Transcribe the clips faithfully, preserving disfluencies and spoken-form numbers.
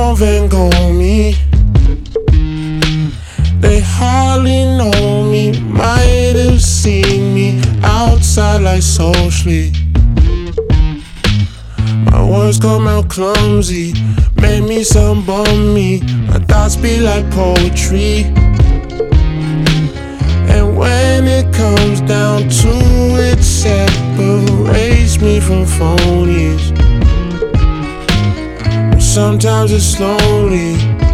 on Van Gogh me. They hardly know me, might have seen me outside like socially. My words come out clumsy, make me some bummy. My thoughts be like poetry. And when it comes down to it, separates me from phonies. Sometimes it's lonely.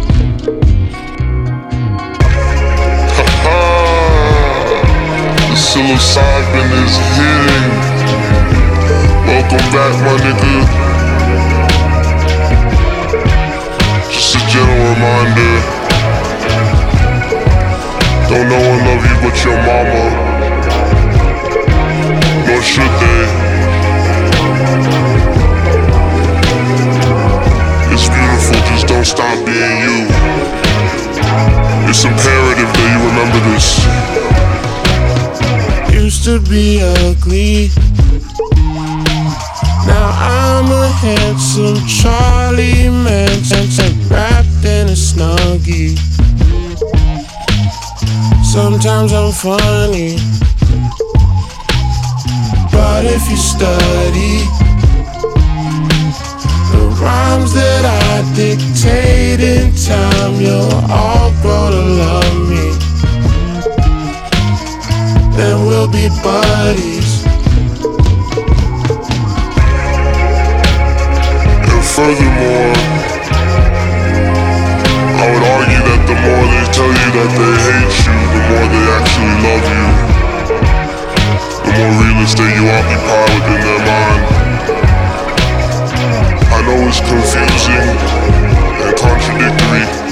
The psilocybin is hitting. Welcome back, my nigga. Just a gentle reminder. Don't no one love you but your mama. Nor should they. It's beautiful, just don't stop being you. It's imperative that you remember this. Used to be ugly, now I'm a handsome Charlie Manson, wrapped in a Snuggie. Sometimes I'm funny, but if you study the rhymes that I dictate in time, you'll all grow to love me. Then we'll be buddies. And furthermore, I would argue that the more they tell you that they hate you, the more they actually love you. The more real estate you occupy within their mind. I know it's confusing and contradictory,